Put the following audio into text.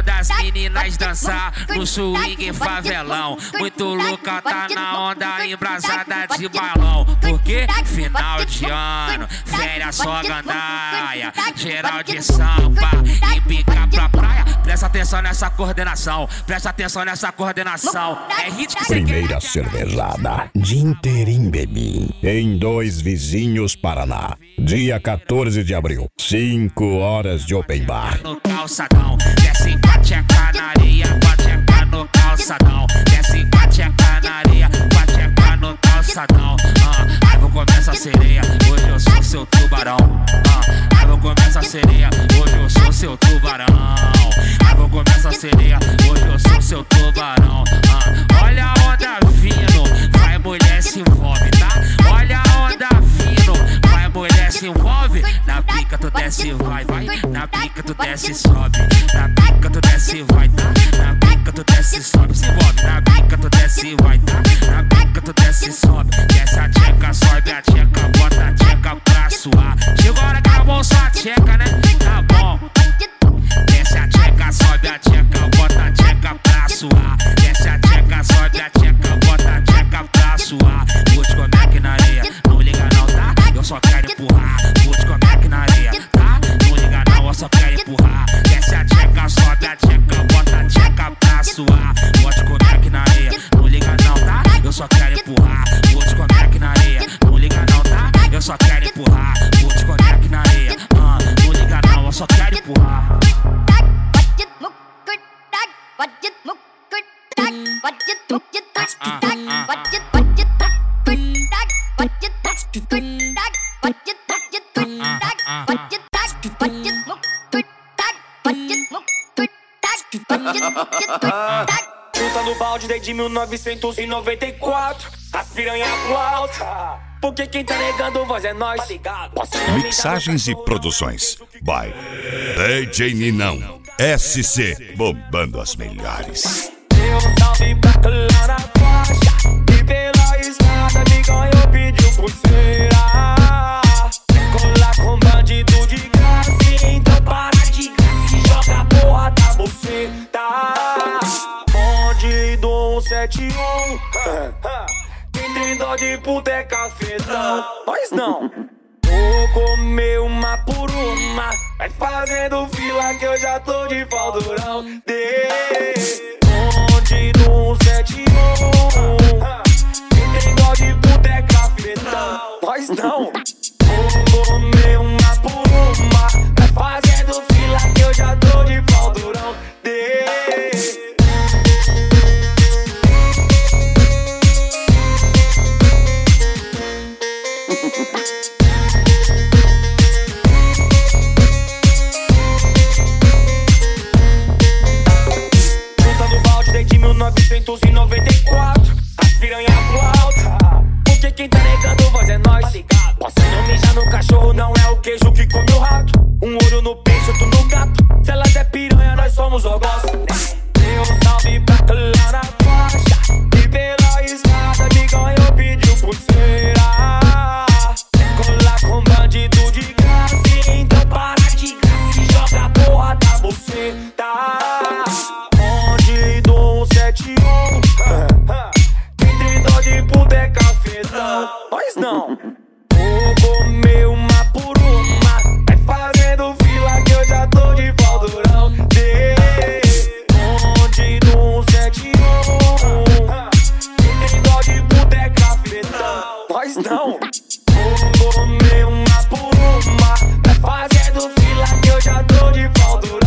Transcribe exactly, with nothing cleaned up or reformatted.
das meninas dançar no swing favelão. Muito louca, tá na onda embrasada de balão. Porque final de ano, férias só gandaia, geral de samba e pica pra praia. Presta atenção nessa coordenação, presta atenção nessa coordenação. É hit que você Primeira cervejada de inteirinho bebi em Dois Vizinhos, Paraná, dia quatorze de abril, cinco horas de open bar. No calçadão, desce com a tcheca na areia, com a tcheca no calçadão. Desce com a tcheca na areia, com a tcheca no calçadão. Ah, aí vou comer essa sereia, hoje eu sou seu tubarão. Ah, aí vou comer essa sereia, hoje eu sou seu tubarão. Aí vou comer essa sereia, hoje eu sou seu tubarão. Ah, olha a onda vindo, vai mulher se envolve, tá? Olha a onda vindo, vai mulher se envolve. Na pica tu desce vai, vai. Na pica tu desce e sobe. Na pica tu desce vai, tá? Na pica tu desce e sobe, se envolve. Na pica tu desce vai, tá? Na pica tu desce e sobe. Desce a tcheca, sobe a tcheca, bota a tcheca pra suar. Chegou a hora que acabou só a tcheca, né? Tá bom. Desce a tcheca, sobe a tcheca, bota a tcheca pra suar. Desce a tcheca, sobe a tcheca, bota a tcheca pra suar. Vou te comer aqui na areia, não liga não, tá? Eu só quero empurrar. Vou te comer aqui na areia, tá? Não liga não, eu só quero empurrar. Desce a tcheca, sobe a tcheca, bota a tcheca pra suar. Vou te comer aqui na areia, não liga não, tá? Eu só quero empurrar. Vou te comer aqui na areia, não liga não, tá? Eu só quero empurrar. Vou te comer aqui na areia, ah, não liga não, eu só quero empurrar. Junta no balde desde mil novecentos e noventa e quatro. As piranha pro alto, porque quem tá negando voz é nós. Mixagens e produções by D J Ninão S C, bombando as melhores. Deu um salve pra lá na faixa e pela escada me ganhou, pediu pulseira. Colar com bandido de graça, então para de graça e joga a porra da buceta. Bonde do cento e setenta e um, quem tem dó de puta é cafetão. Nós não. Vou comer uma por uma, vai fazendo fila que eu já tô de pau durão. Bonde do cento e setenta e um, quem tem dó de puta é cafetão. Nós não. Vou comer uma por uma, vai fazendo fila que eu já tô de pau durão. Junta no balde desde mil novecentos e noventa e quatro. As piranha pro alto, porque quem tá negando voz é nós. Posso não mijar no cachorro, não é o queijo que come o rato. Um olho no peixe, outro no gato. Se elas é piranha, nós somos ogós. Deu um salve pra lá na faixa e pela escada me ganhou, pediu pulseira. Colar com bandido de graça, então para de graça e joga a porra da buceta. Bonde do cento e setenta e um, quem tem dó de puta é cafetão. Nós não. Vou comer uma por uma, vai fazendo fila que eu já tô de pau durão. Bonde do cento e setenta e um, quem tem dó de puta é cafetão. Nós não. Vou comer uma por uma, vai fazendo fila que eu já tô de pau durão.